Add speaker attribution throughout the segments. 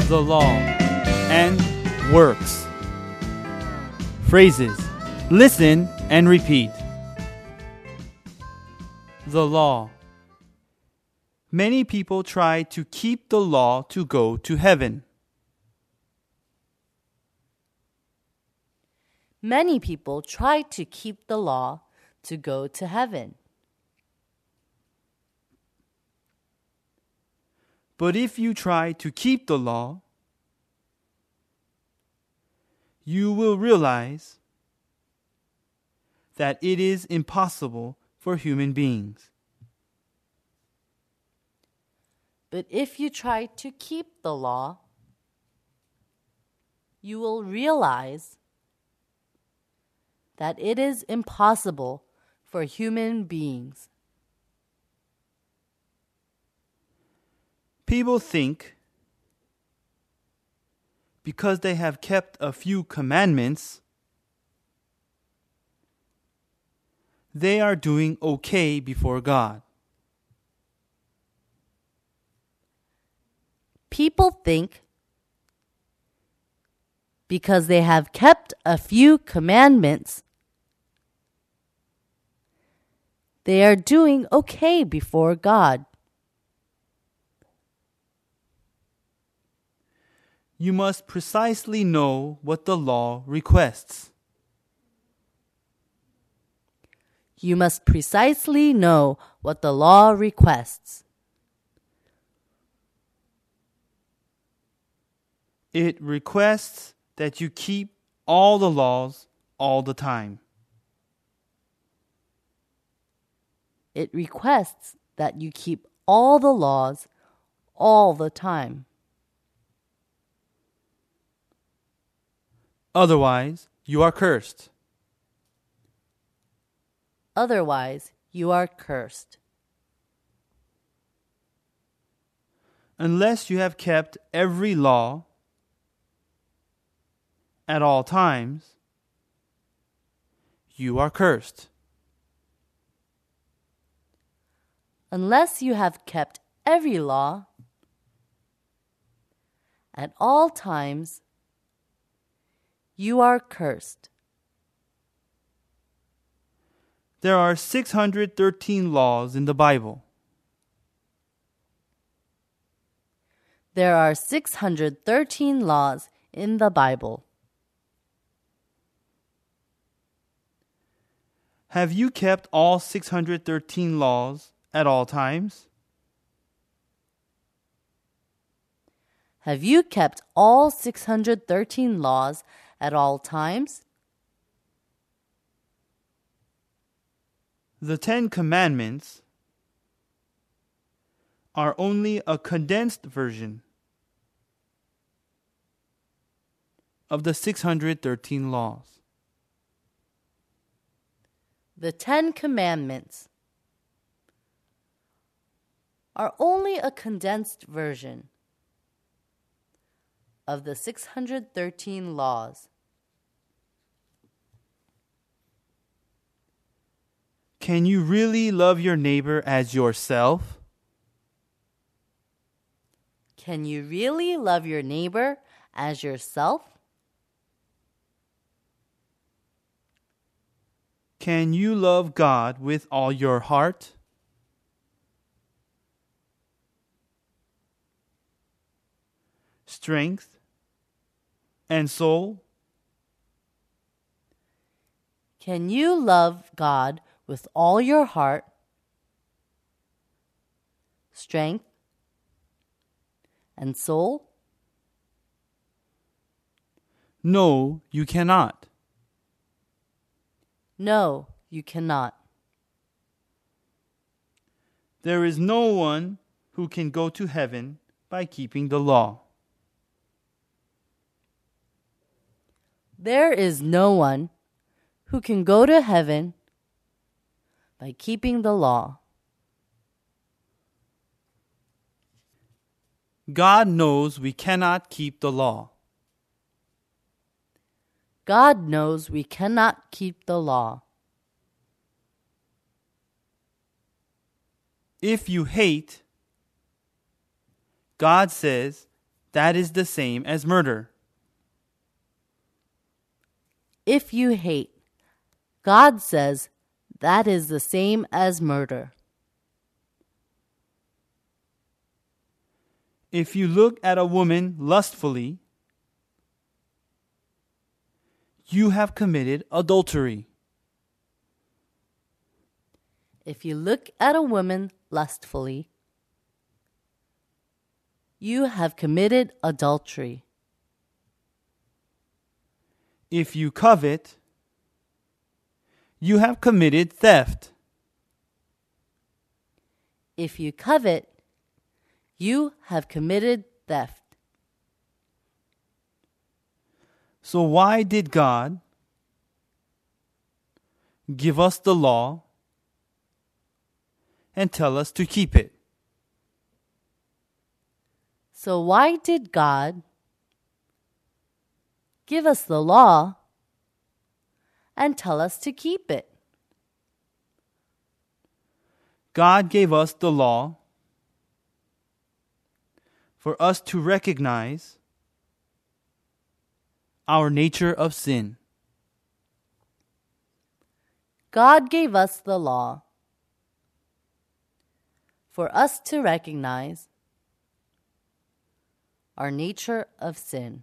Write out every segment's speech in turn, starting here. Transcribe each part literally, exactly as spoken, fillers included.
Speaker 1: the law, and works. Phrases. Listen and repeat. The law. Many people try to keep the law to go to heaven.
Speaker 2: Many people try to keep the law to go to heaven.
Speaker 1: But if you try to keep the law, you will realize that it is impossible for human beings.
Speaker 2: But if you try to keep the law, you will realize that it is impossible for human beings.
Speaker 1: People think because they have kept a few commandments, they are doing okay before God.
Speaker 2: People think because they have kept a few commandments, they are doing okay before God.
Speaker 1: You must precisely know what the law requests.
Speaker 2: You must precisely know what the law requests.
Speaker 1: It requests that you keep all the laws all the time.
Speaker 2: It requests that you keep all the laws all the time.
Speaker 1: Otherwise, you are cursed.
Speaker 2: Otherwise, you are cursed.
Speaker 1: Unless you have kept every law at all times, you are cursed.
Speaker 2: Unless you have kept every law at all times, you are cursed.
Speaker 1: There are six hundred thirteen laws in the Bible.
Speaker 2: There are six hundred thirteen laws in the Bible.
Speaker 1: Have you kept all six hundred thirteen laws at all times?
Speaker 2: Have you kept all six hundred thirteen laws at all times?
Speaker 1: The Ten Commandments are only a condensed version of the six hundred thirteen laws.
Speaker 2: The Ten Commandments are only a condensed version of the six hundred thirteen laws.
Speaker 1: Can you really love your neighbor as yourself?
Speaker 2: Can you really love your neighbor as yourself?
Speaker 1: Can you love God with all your heart? Strength and soul?
Speaker 2: Can you love God with all your heart, strength, and soul?
Speaker 1: No, you cannot.
Speaker 2: No, you cannot.
Speaker 1: There is no one who can go to heaven by keeping the law.
Speaker 2: There is no one who can go to heaven by keeping the law.
Speaker 1: God knows we cannot keep the law.
Speaker 2: God knows we cannot keep the law.
Speaker 1: If you hate, God says that is the same as murder.
Speaker 2: If you hate, God says that is the same as murder.
Speaker 1: If you look at a woman lustfully, you have committed adultery.
Speaker 2: If you look at a woman lustfully, you have committed adultery.
Speaker 1: If you covet, you have committed theft.
Speaker 2: If you covet, you have committed theft.
Speaker 1: So why did God give us the law and tell us to keep it?
Speaker 2: So why did God give us the law and tell us to keep it?
Speaker 1: God gave us the law for us to recognize our nature of sin.
Speaker 2: God gave us the law for us to recognize our nature of sin.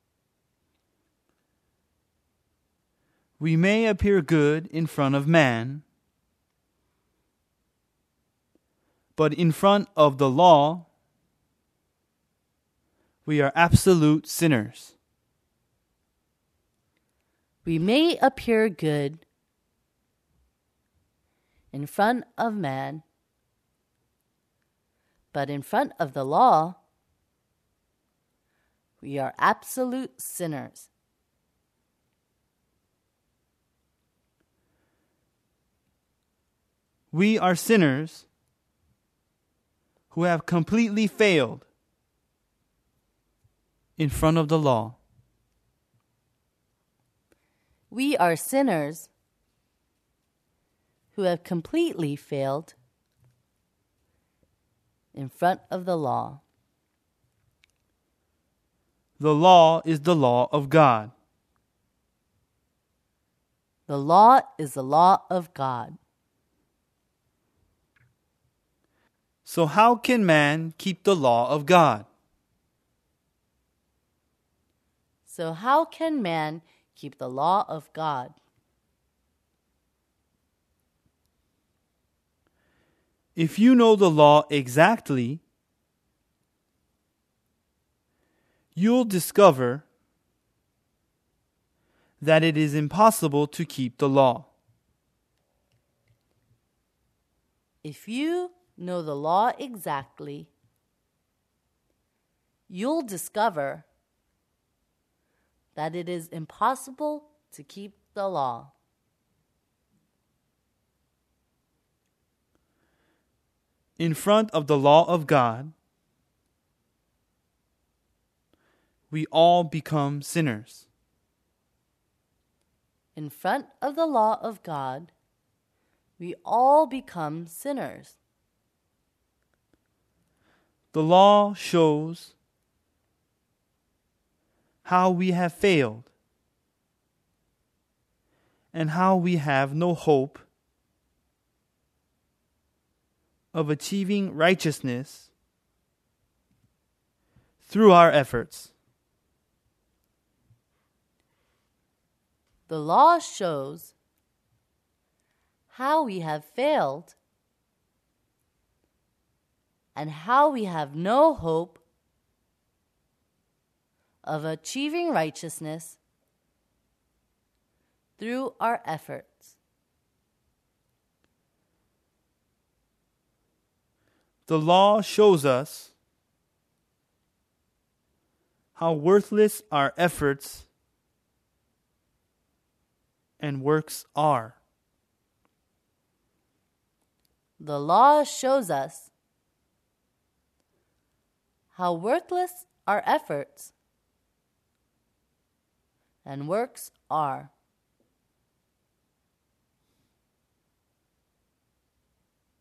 Speaker 1: We may appear good in front of man, but in front of the law, we are absolute sinners.
Speaker 2: We may appear good in front of man, but in front of the law, we are absolute sinners.
Speaker 1: We are sinners who have completely failed in front of the law.
Speaker 2: We are sinners who have completely failed in front of the law.
Speaker 1: The law is the law of God.
Speaker 2: The law is the law of God.
Speaker 1: So how can man keep the law of God?
Speaker 2: So how can man keep the law of God?
Speaker 1: If you know the law exactly, you'll discover that it is impossible to keep the law.
Speaker 2: If you know the law exactly, you'll discover that it is impossible to keep the law.
Speaker 1: In front of the law of God, we all become sinners.
Speaker 2: In front of the law of God, we all become sinners.
Speaker 1: The law shows how we have failed and how we have no hope of achieving righteousness through our efforts.
Speaker 2: The law shows how we have failed and how we have no hope of achieving righteousness through our efforts.
Speaker 1: The law shows us how worthless our efforts and works are.
Speaker 2: The law shows us how worthless our efforts and works are.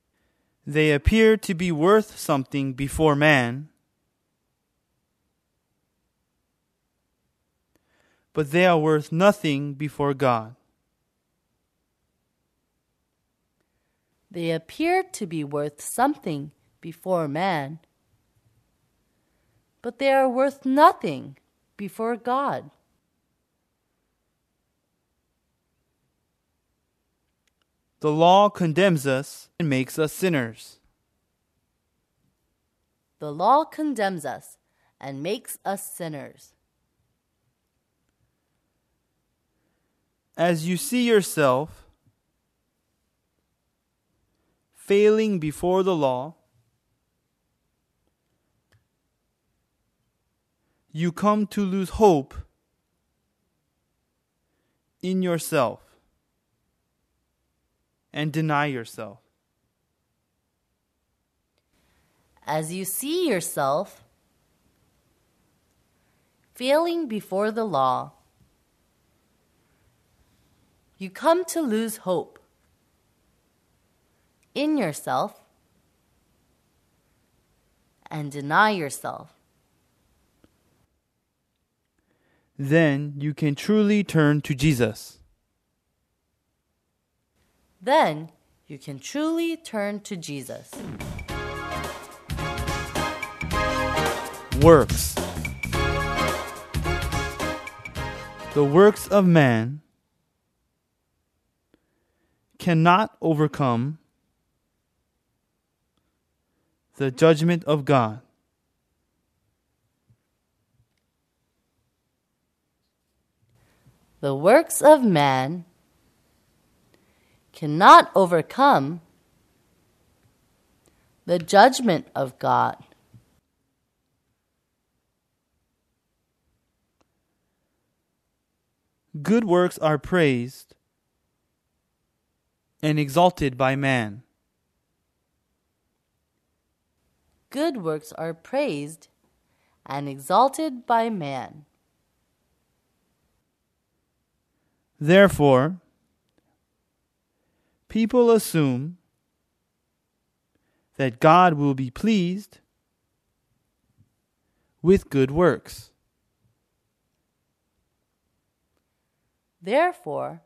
Speaker 1: They appear to be worth something before man, but they are worth nothing before God.
Speaker 2: They appear to be worth something before man, but they are worth nothing before God.
Speaker 1: The law condemns us and makes us sinners.
Speaker 2: The law condemns us and makes us sinners.
Speaker 1: As you see yourself failing before the law, you come to lose hope in yourself and deny yourself.
Speaker 2: As you see yourself failing before the law, you come to lose hope in yourself and deny yourself.
Speaker 1: Then you can truly turn to Jesus.
Speaker 2: Then you can truly turn to Jesus.
Speaker 1: Works. The works of man cannot overcome the judgment of God.
Speaker 2: The works of man cannot overcome the judgment of God.
Speaker 1: Good works are praised and exalted by man.
Speaker 2: Good works are praised and exalted by man.
Speaker 1: Therefore, people assume that God will be pleased with good works.
Speaker 2: Therefore,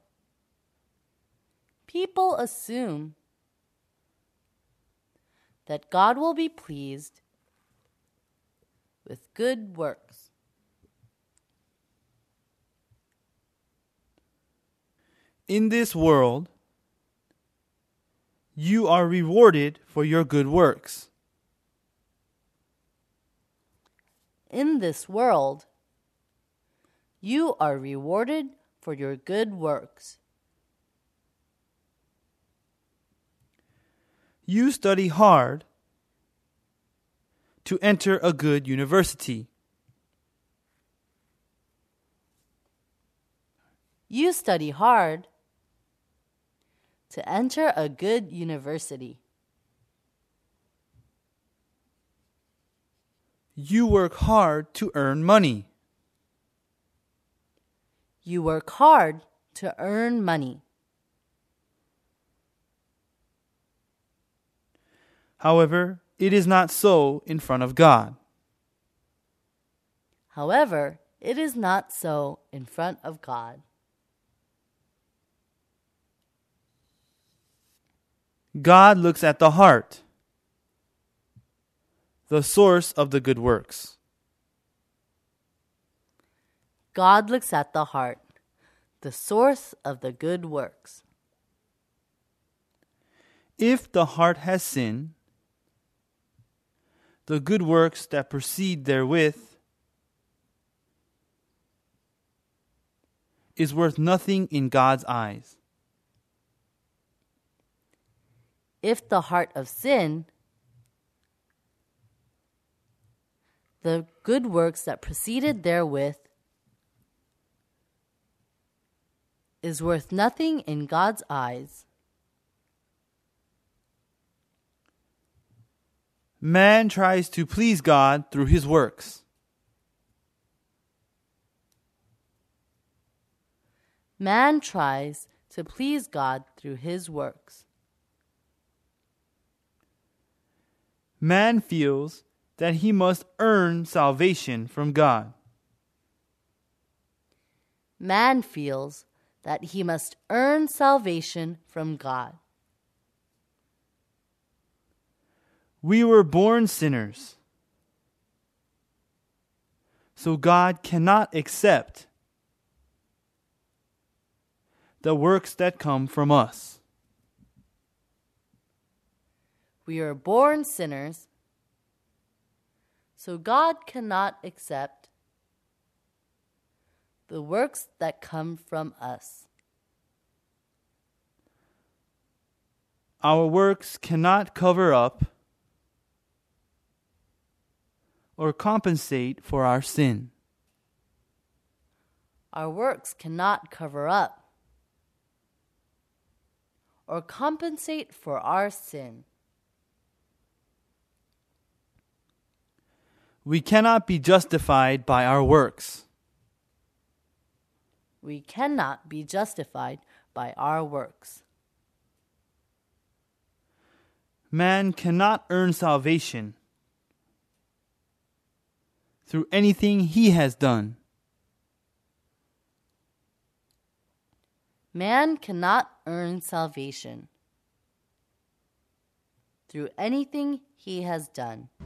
Speaker 2: people assume that God will be pleased with good works.
Speaker 1: In this world, you are rewarded for your good works.
Speaker 2: In this world, you are rewarded for your good works.
Speaker 1: You study hard to enter a good university.
Speaker 2: You study hard to enter a good university.
Speaker 1: You work hard to earn money.
Speaker 2: You work hard to earn money.
Speaker 1: However, it is not so in front of God.
Speaker 2: However, it is not so in front of God.
Speaker 1: God looks at the heart, the source of the good works.
Speaker 2: God looks at the heart, the source of the good works.
Speaker 1: If the heart has sin, the good works that proceed therewith is worth nothing in God's eyes.
Speaker 2: If the heart of sin, the good works that proceeded therewith is worth nothing in God's eyes.
Speaker 1: Man tries to please God through his works.
Speaker 2: Man tries to please God through his works.
Speaker 1: Man feels that he must earn salvation from God.
Speaker 2: man feels that he must earn salvation from God.
Speaker 1: We were born sinners, so God cannot accept the works that come from us.
Speaker 2: We are born sinners, so God cannot accept the works that come from us.
Speaker 1: Our works cannot cover up or compensate for our sin.
Speaker 2: Our works cannot cover up or compensate for our sin.
Speaker 1: We cannot be justified by our works.
Speaker 2: We cannot be justified by our works.
Speaker 1: Man cannot earn salvation through anything he has done.
Speaker 2: Man cannot earn salvation through anything he has done.